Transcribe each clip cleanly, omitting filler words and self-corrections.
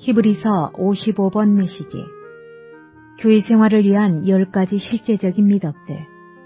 히브리서 55번 메시지. 교회 생활을 위한 10가지 실제적인 미덕들.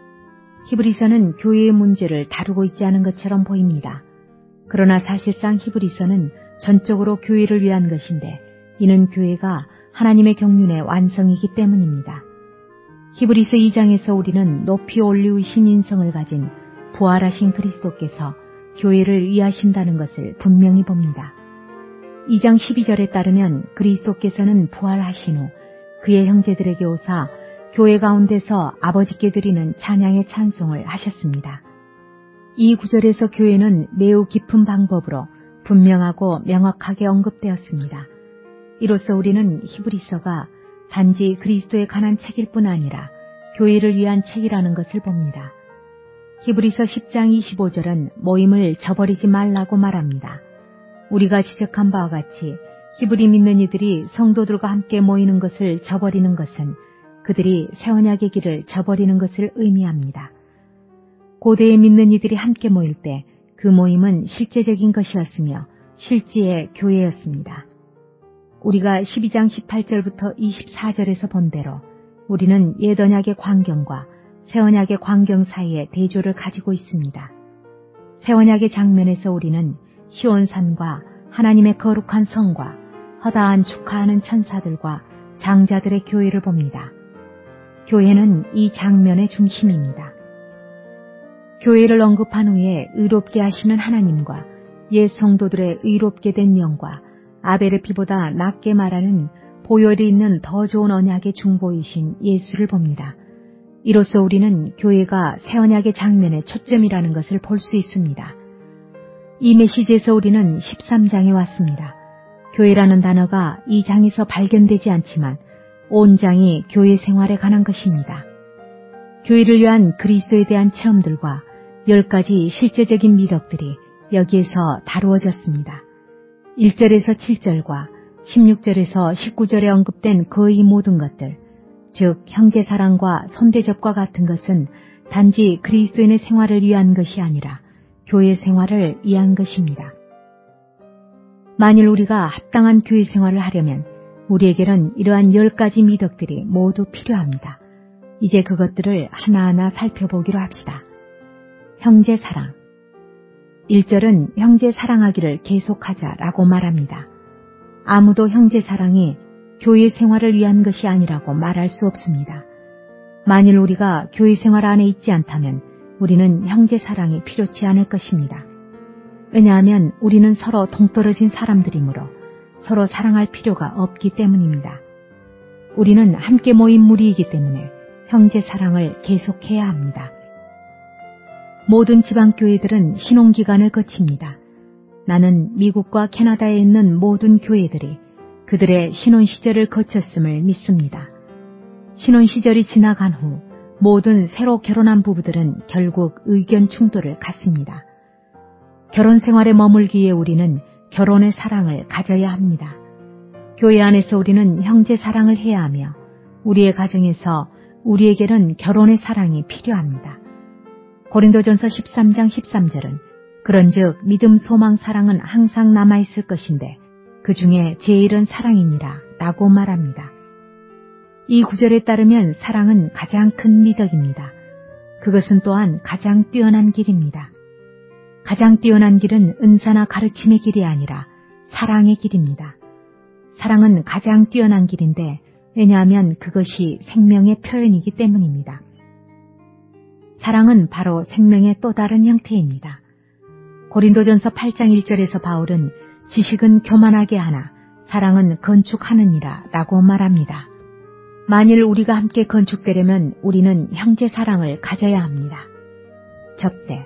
히브리서는 교회의 문제를 다루고 있지 않은 것처럼 보입니다. 그러나 사실상 히브리서는 전적으로 교회를 위한 것인데 이는 교회가 하나님의 경륜의 완성이기 때문입니다. 히브리서 2장에서 우리는 높이 올리우신 인성을 가진 부활하신 그리스도께서 교회를 위하신다는 것을 분명히 봅니다. 2장 12절에 따르면 그리스도께서는 부활하신 후 그의 형제들에게 오사 교회 가운데서 아버지께 드리는 찬양의 찬송을 하셨습니다. 이 구절에서 교회는 매우 깊은 방법으로 분명하고 명확하게 언급되었습니다. 이로써 우리는 히브리서가 단지 그리스도에 관한 책일 뿐 아니라 교회를 위한 책이라는 것을 봅니다. 히브리서 10장 25절은 모임을 저버리지 말라고 말합니다. 우리가 지적한 바와 같이 히브리 믿는 이들이 성도들과 함께 모이는 것을 저버리는 것은 그들이 새 언약의 길을 저버리는 것을 의미합니다. 고대에 믿는 이들이 함께 모일 때 그 모임은 실제적인 것이었으며 실제의 교회였습니다. 우리가 12장 18절부터 24절에서 본 대로 우리는 옛 언약의 광경과 새 언약의 광경 사이에 대조를 가지고 있습니다. 새 언약의 장면에서 우리는 시온산과 하나님의 거룩한 성과 허다한 축하하는 천사들과 장자들의 교회를 봅니다. 교회는 이 장면의 중심입니다. 교회를 언급한 후에 의롭게 하시는 하나님과 옛 성도들의 의롭게 된 영과 아벨의 피보다 낫게 말하는 보혈이 있는 더 좋은 언약의 중보이신 예수를 봅니다. 이로써 우리는 교회가 새 언약의 장면의 초점이라는 것을 볼 수 있습니다. 이 메시지에서 우리는 13장에 왔습니다. 교회라는 단어가 이 장에서 발견되지 않지만 온 장이 교회 생활에 관한 것입니다. 교회를 위한 그리스도에 대한 체험들과 10가지 실제적인 미덕들이 여기에서 다루어졌습니다. 1절에서 7절과 16절에서 19절에 언급된 거의 모든 것들, 즉 형제사랑과 손대접과 같은 것은 단지 그리스도인의 생활을 위한 것이 아니라 교회 생활을 위한 것입니다. 만일 우리가 합당한 교회 생활을 하려면 우리에게는 이러한 10가지 미덕들이 모두 필요합니다. 이제 그것들을 하나하나 살펴보기로 합시다. 형제사랑. 1절은 형제 사랑하기를 계속하자라고 말합니다. 아무도 형제사랑이 교회 생활을 위한 것이 아니라고 말할 수 없습니다. 만일 우리가 교회 생활 안에 있지 않다면 우리는 형제사랑이 필요치 않을 것입니다. 왜냐하면 우리는 서로 동떨어진 사람들이므로 서로 사랑할 필요가 없기 때문입니다. 우리는 함께 모인 무리이기 때문에 형제사랑을 계속해야 합니다. 모든 지방교회들은 신혼기간을 거칩니다. 나는 미국과 캐나다에 있는 모든 교회들이 그들의 신혼시절을 거쳤음을 믿습니다. 신혼시절이 지나간 후 모든 새로 결혼한 부부들은 결국 의견 충돌을 갖습니다. 결혼 생활에 머물기에 우리는 결혼의 사랑을 가져야 합니다. 교회 안에서 우리는 형제 사랑을 해야 하며 우리의 가정에서 우리에게는 결혼의 사랑이 필요합니다. 고린도전서 13장 13절은 그런즉 믿음, 소망, 사랑은 항상 남아있을 것인데 그 중에 제일은 사랑이니라 라고 말합니다. 이 구절에 따르면 사랑은 가장 큰 미덕입니다. 그것은 또한 가장 뛰어난 길입니다. 가장 뛰어난 길은 은사나 가르침의 길이 아니라 사랑의 길입니다. 사랑은 가장 뛰어난 길인데 왜냐하면 그것이 생명의 표현이기 때문입니다. 사랑은 바로 생명의 또 다른 형태입니다. 고린도전서 8장 1절에서 바울은 지식은 교만하게 하나 사랑은 건축하느니라 라고 말합니다. 만일 우리가 함께 건축되려면 우리는 형제 사랑을 가져야 합니다. 접대.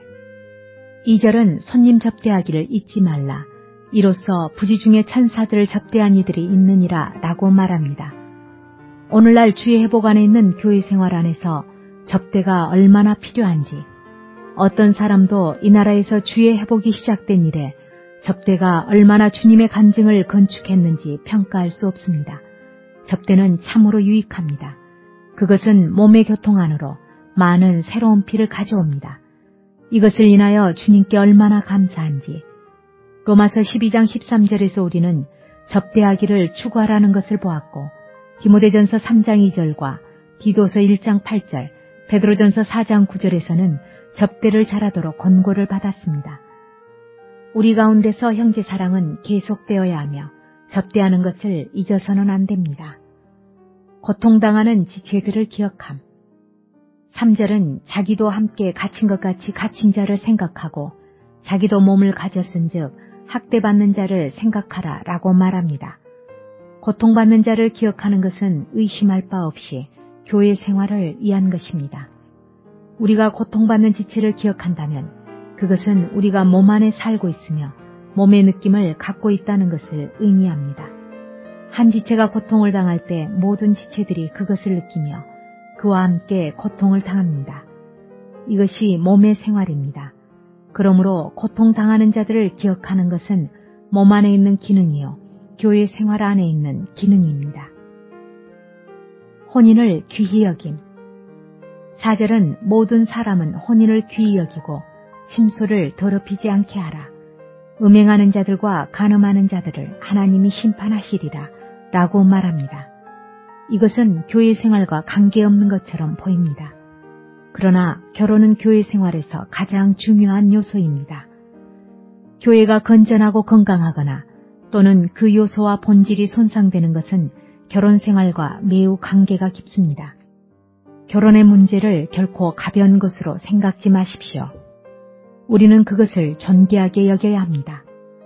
2절은 손님 접대하기를 잊지 말라. 이로써 부지 중에 천사들을 접대한 이들이 있느니라 라고 말합니다. 오늘날 주의 회복 안에 있는 교회 생활 안에서 접대가 얼마나 필요한지, 어떤 사람도 이 나라에서 주의 회복이 시작된 이래 접대가 얼마나 주님의 간증을 건축했는지 평가할 수 없습니다. 접대는 참으로 유익합니다. 그것은 몸의 교통 안으로 많은 새로운 피를 가져옵니다. 이것을 인하여 주님께 얼마나 감사한지. 로마서 12장 13절에서 우리는 접대하기를 추구하라는 것을 보았고 디모데전서 3장 2절과 디도서 1장 8절, 베드로전서 4장 9절에서는 접대를 잘하도록 권고를 받았습니다. 우리 가운데서 형제 사랑은 계속되어야 하며 접대하는 것을 잊어서는 안 됩니다. 고통당하는 지체들을 기억함. 3절은 자기도 함께 갇힌 것 같이 갇힌 자를 생각하고 자기도 몸을 가졌은즉 학대받는 자를 생각하라 라고 말합니다. 고통받는 자를 기억하는 것은 의심할 바 없이 교회 생활을 위한 것입니다. 우리가 고통받는 지체를 기억한다면 그것은 우리가 몸 안에 살고 있으며 몸의 느낌을 갖고 있다는 것을 의미합니다. 한 지체가 고통을 당할 때 모든 지체들이 그것을 느끼며 그와 함께 고통을 당합니다. 이것이 몸의 생활입니다. 그러므로 고통당하는 자들을 기억하는 것은 몸 안에 있는 기능이요 교회 생활 안에 있는 기능입니다. 혼인을 귀히 여김. 4절은 모든 사람은 혼인을 귀히 여기고 침소를 더럽히지 않게 하라. 음행하는 자들과 간음하는 자들을 하나님이 심판하시리라 라고 말합니다. 이것은 교회 생활과 관계없는 것처럼 보입니다. 그러나 결혼은 교회 생활에서 가장 중요한 요소입니다. 교회가 건전하고 건강하거나 또는 그 요소와 본질이 손상되는 것은 결혼 생활과 매우 관계가 깊습니다. 결혼의 문제를 결코 가벼운 것으로 생각지 마십시오. 우리는 그것을 존귀하게 여겨야 합니다.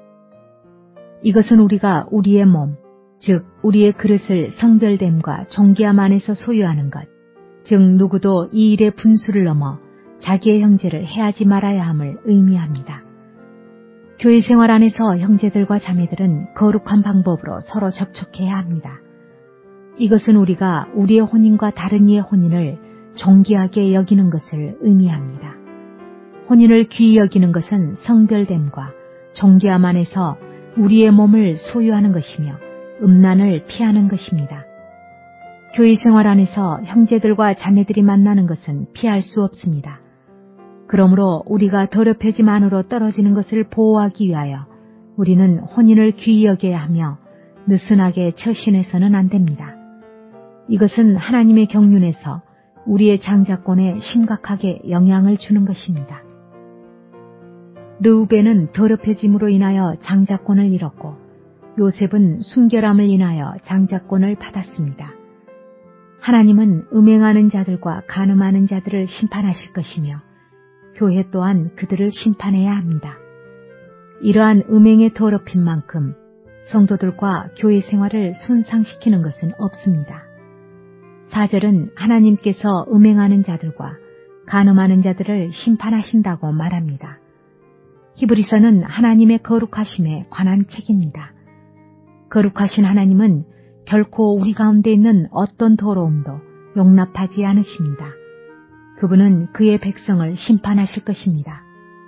이것은 우리가 우리의 몸, 즉 우리의 그릇을 성별됨과 존귀함 안에서 소유하는 것, 즉 누구도 이 일의 분수를 넘어 자기의 형제를 해하지 말아야 함을 의미합니다. 교회 생활 안에서 형제들과 자매들은 거룩한 방법으로 서로 접촉해야 합니다. 이것은 우리가 우리의 혼인과 다른 이의 혼인을 존귀하게 여기는 것을 의미합니다. 혼인을 귀히 여기는 것은 성별됨과 존귀함 안에서 우리의 몸을 소유하는 것이며 음란을 피하는 것입니다. 교회 생활 안에서 형제들과 자매들이 만나는 것은 피할 수 없습니다. 그러므로 우리가 더럽혀짐 안으로 떨어지는 것을 보호하기 위하여 우리는 혼인을 귀히 여겨야 하며 느슨하게 처신해서는 안 됩니다. 이것은 하나님의 경륜에서 우리의 장자권에 심각하게 영향을 주는 것입니다. 르우벤은 더럽혀짐으로 인하여 장자권을 잃었고 요셉은 순결함을 인하여 장자권을 받았습니다. 하나님은 음행하는 자들과 간음하는 자들을 심판하실 것이며 교회 또한 그들을 심판해야 합니다. 이러한 음행의 더럽힌 만큼 성도들과 교회 생활을 손상시키는 것은 없습니다. 4절은 하나님께서 음행하는 자들과 간음하는 자들을 심판하신다고 말합니다. 히브리서는 하나님의 거룩하심에 관한 책입니다. 거룩하신 하나님은 결코 우리 가운데 있는 어떤 더러움도 용납하지 않으십니다. 그분은 그의 백성을 심판하실 것입니다.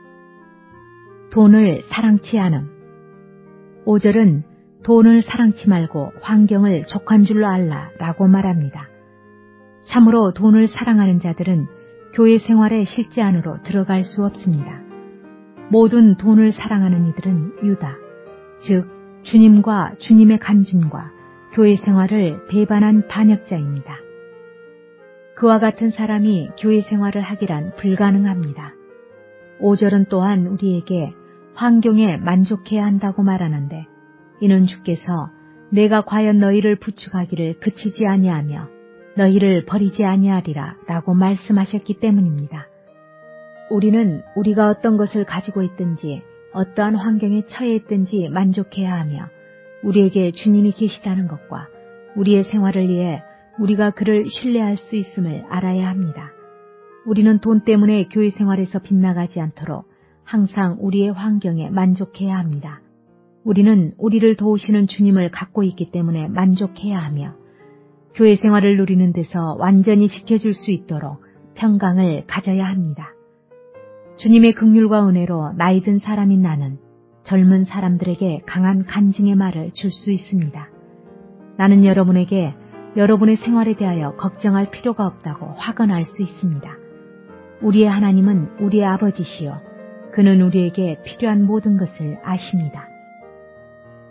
돈을 사랑치 않음. 5절은 돈을 사랑치 말고 환경을 족한 줄로 알라 라고 말합니다. 참으로 돈을 사랑하는 자들은 교회 생활의 실제 안으로 들어갈 수 없습니다. 모든 돈을 사랑하는 이들은 유다, 즉 주님과 주님의 간증과 교회 생활을 배반한 반역자입니다. 그와 같은 사람이 교회 생활을 하기란 불가능합니다. 5절은 또한 우리에게 환경에 만족해야 한다고 말하는데 이는 주께서 내가 과연 너희를 부축하기를 그치지 아니하며 너희를 버리지 아니하리라 라고 말씀하셨기 때문입니다. 우리는 우리가 어떤 것을 가지고 있든지 어떠한 환경에 처해 있든지 만족해야 하며 우리에게 주님이 계시다는 것과 우리의 생활을 위해 우리가 그를 신뢰할 수 있음을 알아야 합니다. 우리는 돈 때문에 교회 생활에서 빗나가지 않도록 항상 우리의 환경에 만족해야 합니다. 우리는 우리를 도우시는 주님을 갖고 있기 때문에 만족해야 하며 교회 생활을 누리는 데서 완전히 지켜줄 수 있도록 평강을 가져야 합니다. 주님의 긍휼과 은혜로 나이 든 사람인 나는 젊은 사람들에게 강한 간증의 말을 줄 수 있습니다. 나는 여러분에게 여러분의 생활에 대하여 걱정할 필요가 없다고 확언할 수 있습니다. 우리의 하나님은 우리의 아버지시요 그는 우리에게 필요한 모든 것을 아십니다.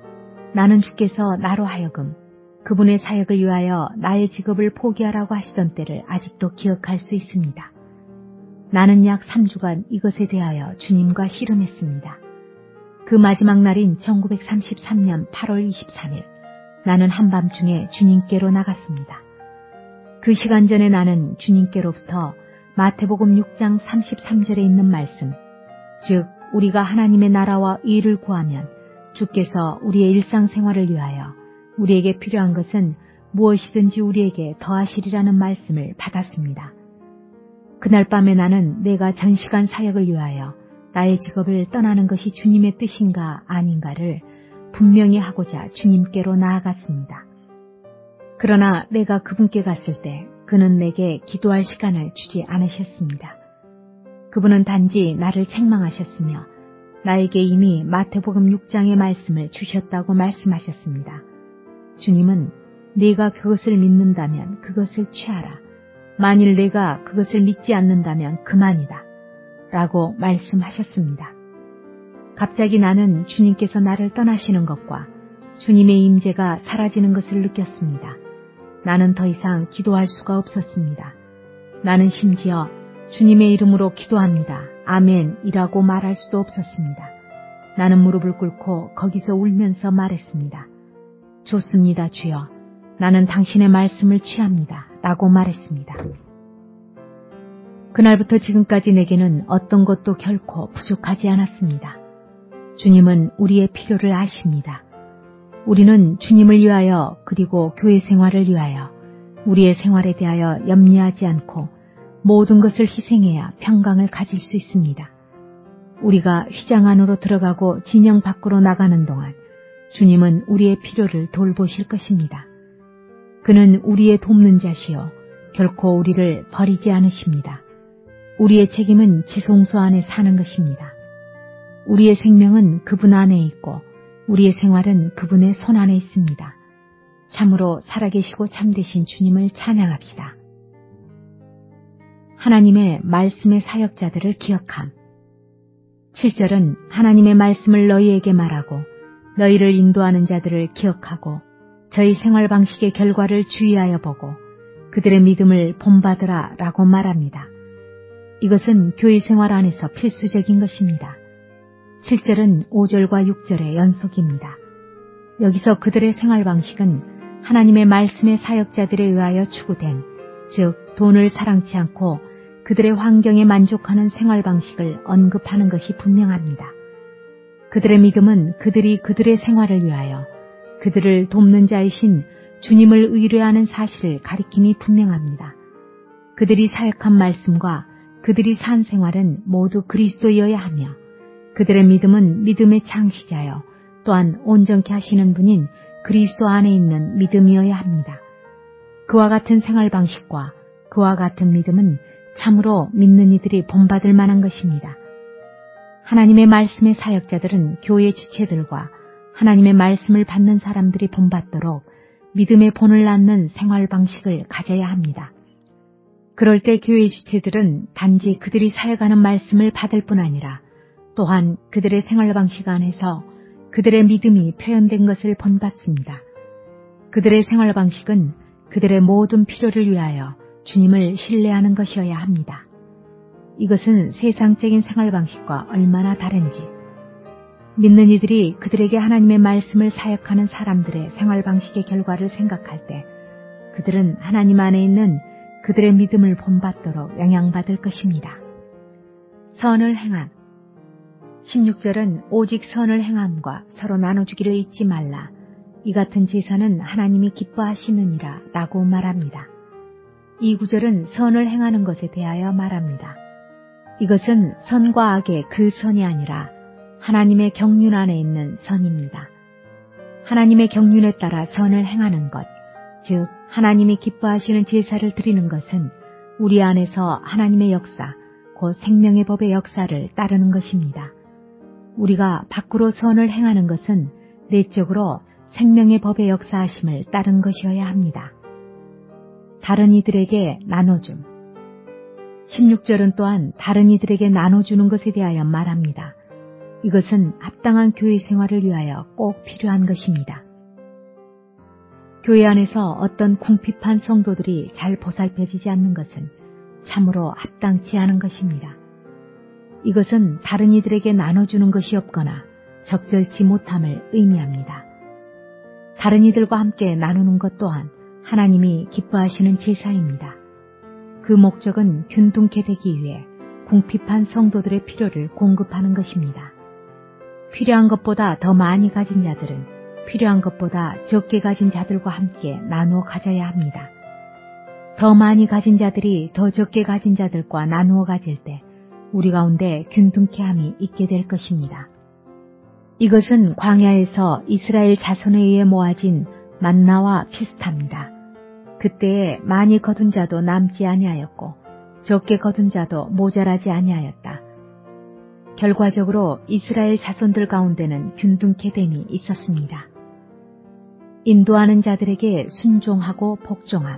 나는 주께서 나로 하여금 그분의 사역을 위하여 나의 직업을 포기하라고 하시던 때를 아직도 기억할 수 있습니다. 나는 약 3주간 이것에 대하여 주님과 씨름했습니다. 그 마지막 날인 1933년 8월 23일, 나는 한밤중에 주님께로 나갔습니다. 그 시간 전에 나는 주님께로부터 마태복음 6장 33절에 있는 말씀, 즉 우리가 하나님의 나라와 의를 구하면 주께서 우리의 일상생활을 위하여 우리에게 필요한 것은 무엇이든지 우리에게 더하시리라는 말씀을 받았습니다. 그날 밤에 나는 내가 전시간 사역을 위하여 나의 직업을 떠나는 것이 주님의 뜻인가 아닌가를 분명히 하고자 주님께로 나아갔습니다. 그러나 내가 그분께 갔을 때 그는 내게 기도할 시간을 주지 않으셨습니다. 그분은 단지 나를 책망하셨으며 나에게 이미 마태복음 6장의 말씀을 주셨다고 말씀하셨습니다. 주님은 네가 그것을 믿는다면 그것을 취하라. 만일 내가 그것을 믿지 않는다면 그만이다. 라고 말씀하셨습니다. 갑자기 나는 주님께서 나를 떠나시는 것과 주님의 임재가 사라지는 것을 느꼈습니다. 나는 더 이상 기도할 수가 없었습니다. 나는 심지어 주님의 이름으로 기도합니다. 아멘이라고 말할 수도 없었습니다. 나는 무릎을 꿇고 거기서 울면서 말했습니다. 좋습니다, 주여. 나는 당신의 말씀을 취합니다. 라고 말했습니다. 그날부터 지금까지 내게는 어떤 것도 결코 부족하지 않았습니다. 주님은 우리의 필요를 아십니다. 우리는 주님을 위하여 그리고 교회 생활을 위하여 우리의 생활에 대하여 염려하지 않고 모든 것을 희생해야 평강을 가질 수 있습니다. 우리가 휘장 안으로 들어가고 진영 밖으로 나가는 동안 주님은 우리의 필요를 돌보실 것입니다. 그는 우리의 돕는 자시요 결코 우리를 버리지 않으십니다. 우리의 책임은 지성소 안에 사는 것입니다. 우리의 생명은 그분 안에 있고 우리의 생활은 그분의 손 안에 있습니다. 참으로 살아계시고 참되신 주님을 찬양합시다. 하나님의 말씀의 사역자들을 기억함. 7절은 하나님의 말씀을 너희에게 말하고 너희를 인도하는 자들을 기억하고 저희 생활 방식의 결과를 주의하여 보고 그들의 믿음을 본받으라 라고 말합니다. 이것은 교회 생활 안에서 필수적인 것입니다. 7절은 5절과 6절의 연속입니다. 여기서 그들의 생활 방식은 하나님의 말씀의 사역자들에 의하여 추구된, 즉 돈을 사랑치 않고 그들의 환경에 만족하는 생활 방식을 언급하는 것이 분명합니다. 그들의 믿음은 그들이 그들의 생활을 위하여 그들을 돕는 자이신 주님을 의뢰하는 사실을 가리킴이 분명합니다. 그들이 사역한 말씀과 그들이 산 생활은 모두 그리스도여야 하며 그들의 믿음은 믿음의 창시자여 또한 온전케 하시는 분인 그리스도 안에 있는 믿음이어야 합니다. 그와 같은 생활 방식과 그와 같은 믿음은 참으로 믿는 이들이 본받을 만한 것입니다. 하나님의 말씀의 사역자들은 교회 지체들과 하나님의 말씀을 받는 사람들이 본받도록 믿음의 본을 낳는 생활 방식을 가져야 합니다. 그럴 때 교회 지체들은 단지 그들이 살아가는 말씀을 받을 뿐 아니라 또한 그들의 생활 방식 안에서 그들의 믿음이 표현된 것을 본받습니다. 그들의 생활 방식은 그들의 모든 필요를 위하여 주님을 신뢰하는 것이어야 합니다. 이것은 세상적인 생활 방식과 얼마나 다른지, 믿는 이들이 그들에게 하나님의 말씀을 사역하는 사람들의 생활 방식의 결과를 생각할 때 그들은 하나님 안에 있는 그들의 믿음을 본받도록 영향받을 것입니다. 선을 행함. 16절은 오직 선을 행함과 서로 나눠주기를 잊지 말라. 이 같은 제사는 하나님이 기뻐하시느니라 라고 말합니다. 이 구절은 선을 행하는 것에 대하여 말합니다. 이것은 선과 악의 그 선이 아니라 하나님의 경륜 안에 있는 선입니다. 하나님의 경륜에 따라 선을 행하는 것, 즉 하나님이 기뻐하시는 제사를 드리는 것은 우리 안에서 하나님의 역사, 곧 생명의 법의 역사를 따르는 것입니다. 우리가 밖으로 선을 행하는 것은 내적으로 생명의 법의 역사하심을 따른 것이어야 합니다. 다른 이들에게 나눠줌. 16절은 또한 다른 이들에게 나눠주는 것에 대하여 말합니다. 이것은 합당한 교회 생활을 위하여 꼭 필요한 것입니다. 교회 안에서 어떤 궁핍한 성도들이 잘 보살펴지지 않는 것은 참으로 합당치 않은 것입니다. 이것은 다른 이들에게 나눠주는 것이 없거나 적절치 못함을 의미합니다. 다른 이들과 함께 나누는 것 또한 하나님이 기뻐하시는 제사입니다. 그 목적은 균등케 되기 위해 궁핍한 성도들의 필요를 공급하는 것입니다. 필요한 것보다 더 많이 가진 자들은 필요한 것보다 적게 가진 자들과 함께 나누어 가져야 합니다. 더 많이 가진 자들이 더 적게 가진 자들과 나누어 가질 때 우리 가운데 균등케 함이 있게 될 것입니다. 이것은 광야에서 이스라엘 자손에 의해 모아진 만나와 비슷합니다. 그때에 많이 거둔 자도 남지 아니하였고 적게 거둔 자도 모자라지 아니하였다. 결과적으로 이스라엘 자손들 가운데는 균등케 됨이 있었습니다. 인도하는 자들에게 순종하고 복종함.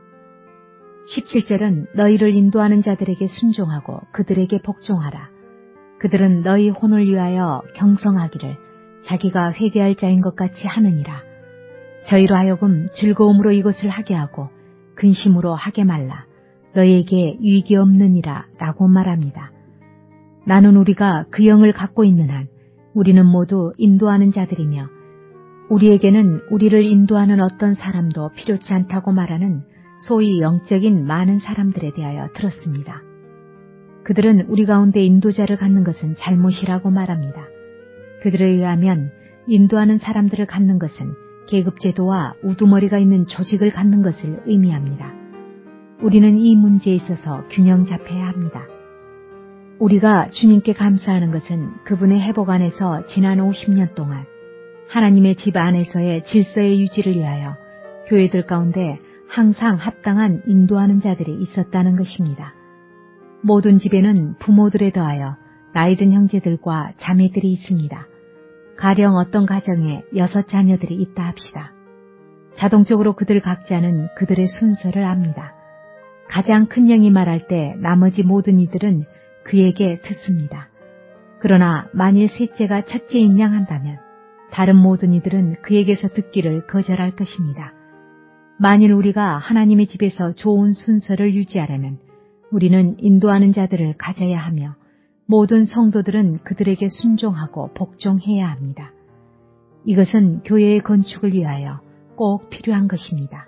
17절은 너희를 인도하는 자들에게 순종하고 그들에게 복종하라. 그들은 너희 혼을 위하여 경성하기를 자기가 회개할 자인 것 같이 하느니라. 저희로 하여금 즐거움으로 이것을 하게 하고 근심으로 하게 말라. 너희에게 유익이 없느니라 라고 말합니다. 나는 우리가 그 영을 갖고 있는 한 우리는 모두 인도하는 자들이며 우리에게는 우리를 인도하는 어떤 사람도 필요치 않다고 말하는 소위 영적인 많은 사람들에 대하여 들었습니다. 그들은 우리 가운데 인도자를 갖는 것은 잘못이라고 말합니다. 그들에 의하면 인도하는 사람들을 갖는 것은 계급제도와 우두머리가 있는 조직을 갖는 것을 의미합니다. 우리는 이 문제에 있어서 균형 잡혀야 합니다. 우리가 주님께 감사하는 것은 그분의 회복 안에서 지난 50년 동안 하나님의 집 안에서의 질서의 유지를 위하여 교회들 가운데 항상 합당한 인도하는 자들이 있었다는 것입니다. 모든 집에는 부모들에 더하여 나이든 형제들과 자매들이 있습니다. 가령 어떤 가정에 6 자녀들이 있다 합시다. 자동적으로 그들 각자는 그들의 순서를 압니다. 가장 큰 영이 말할 때 나머지 모든 이들은 그에게 듣습니다. 그러나 만일 셋째가 첫째인 양 한다면 다른 모든 이들은 그에게서 듣기를 거절할 것입니다. 만일 우리가 하나님의 집에서 좋은 순서를 유지하려면 우리는 인도하는 자들을 가져야 하며 모든 성도들은 그들에게 순종하고 복종해야 합니다. 이것은 교회의 건축을 위하여 꼭 필요한 것입니다.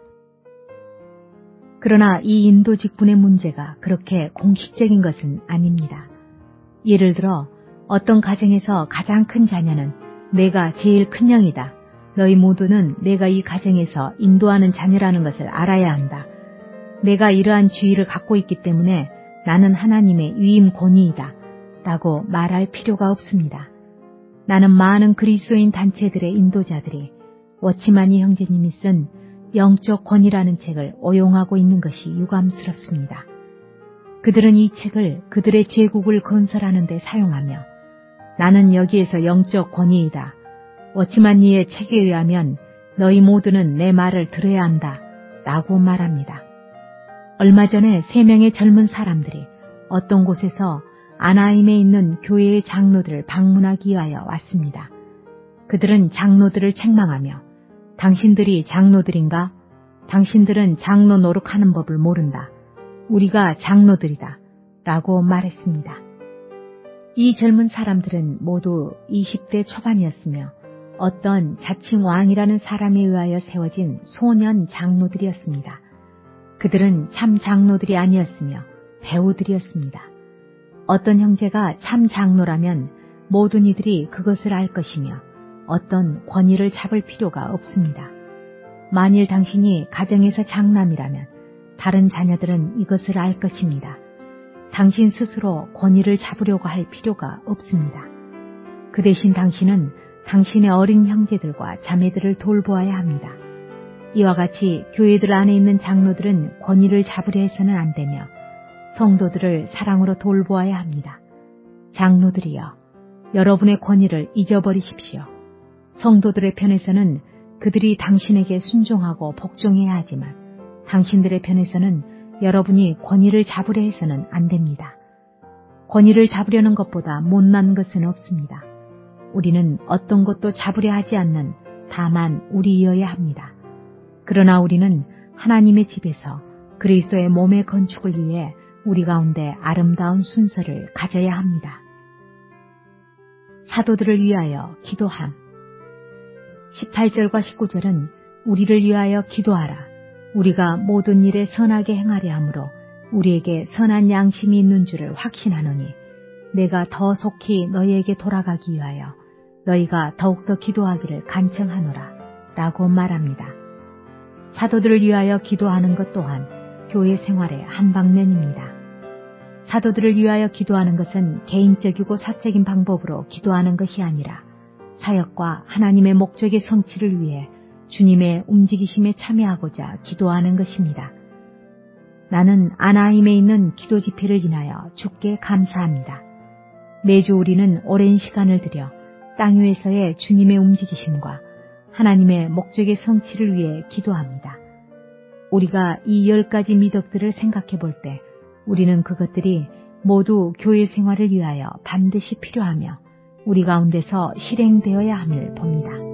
그러나 이 인도 직분의 문제가 그렇게 공식적인 것은 아닙니다. 예를 들어 어떤 가정에서 가장 큰 자녀는 내가 제일 큰 영이다. 너희 모두는 내가 이 가정에서 인도하는 자녀라는 것을 알아야 한다. 내가 이러한 지위를 갖고 있기 때문에 나는 하나님의 위임 권위이다. 라고 말할 필요가 없습니다. 나는 많은 그리스도인 단체들의 인도자들이 워치마니 형제님이 쓴 영적 권위라는 책을 오용하고 있는 것이 유감스럽습니다. 그들은 이 책을 그들의 제국을 건설하는 데 사용하며 나는 여기에서 영적 권위이다. 워치마니의 책에 의하면 너희 모두는 내 말을 들어야 한다. 라고 말합니다. 얼마 전에 3명의 젊은 사람들이 어떤 곳에서 아나임에 있는 교회의 장로들을 방문하기 위하여 왔습니다. 그들은 장로들을 책망하며 당신들이 장로들인가? 당신들은 장로 노릇하는 법을 모른다. 우리가 장로들이다. 라고 말했습니다. 이 젊은 사람들은 모두 20대 초반이었으며 어떤 자칭 왕이라는 사람에 의하여 세워진 소년 장로들이었습니다. 그들은 참 장로들이 아니었으며 배우들이었습니다. 어떤 형제가 참 장로라면 모든 이들이 그것을 알 것이며 어떤 권위를 잡을 필요가 없습니다. 만일 당신이 가정에서 장남이라면 다른 자녀들은 이것을 알 것입니다. 당신 스스로 권위를 잡으려고 할 필요가 없습니다. 그 대신 당신은 당신의 어린 형제들과 자매들을 돌보아야 합니다. 이와 같이 교회들 안에 있는 장로들은 권위를 잡으려 해서는 안 되며 성도들을 사랑으로 돌보아야 합니다. 장로들이여, 여러분의 권위를 잊어버리십시오. 성도들의 편에서는 그들이 당신에게 순종하고 복종해야 하지만 당신들의 편에서는 여러분이 권위를 잡으려 해서는 안 됩니다. 권위를 잡으려는 것보다 못난 것은 없습니다. 우리는 어떤 것도 잡으려 하지 않는 다만 우리여야 합니다. 그러나 우리는 하나님의 집에서 그리스도의 몸의 건축을 위해 우리 가운데 아름다운 순서를 가져야 합니다. 사도들을 위하여 기도함. 18절과 19절은 우리를 위하여 기도하라. 우리가 모든 일에 선하게 행하려 함으로 우리에게 선한 양심이 있는 줄을 확신하노니 내가 더 속히 너희에게 돌아가기 위하여 너희가 더욱더 기도하기를 간청하노라 라고 말합니다. 사도들을 위하여 기도하는 것 또한 교회 생활의 한 방면입니다. 사도들을 위하여 기도하는 것은 개인적이고 사적인 방법으로 기도하는 것이 아니라 사역과 하나님의 목적의 성취를 위해 주님의 움직이심에 참여하고자 기도하는 것입니다. 나는 아나힘에 있는 기도 집회를 인하여 주께 감사합니다. 매주 우리는 오랜 시간을 들여 땅 위에서의 주님의 움직이심과 하나님의 목적의 성취를 위해 기도합니다. 우리가 이 10가지 미덕들을 생각해 볼 때 우리는 그것들이 모두 교회 생활을 위하여 반드시 필요하며 우리 가운데서 실행되어야 함을 봅니다.